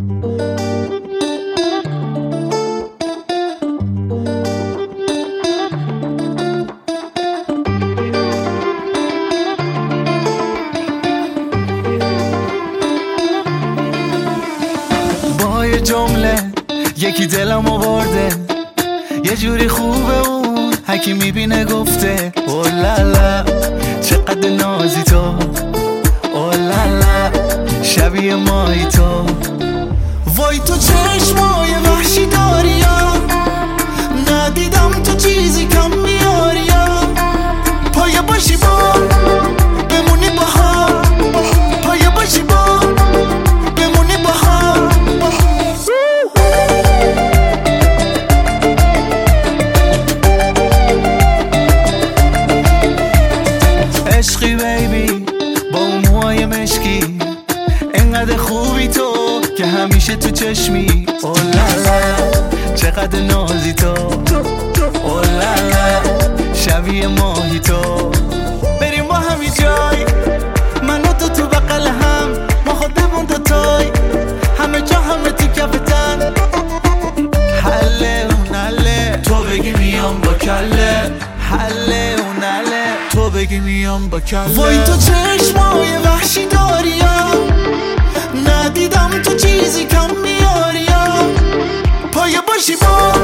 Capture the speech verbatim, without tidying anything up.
با یه جمله یکی دلم آورده، یه جوری خوبه اون هکی میبینه گفته اولالا چقدر نازی تو، اولالا شبیه مایی تو. وای تو چشمای وحشی داری یا ندیدم تو چیزی کم میاری یا پایه باشی با بمونی با هم، پایه باشی با بمونی با هم. عشقی بیبی با اون موهای مشکی، انقدر خوبی تو که همیشه تو چشمی. اولالا چقدر نازی تو، اولالا شبیه ماهی تو. بریم با همی جای من و تو تو بقل هم، ما خودمون دو تای همه جا همه تو کفتن. حله اون حله تو بگی میام با کله، حله اون حله تو بگی میام با کله. وای تو چشمای وحشی داری یا ندیدم تو چیزی کم میاری یا پایه باشی با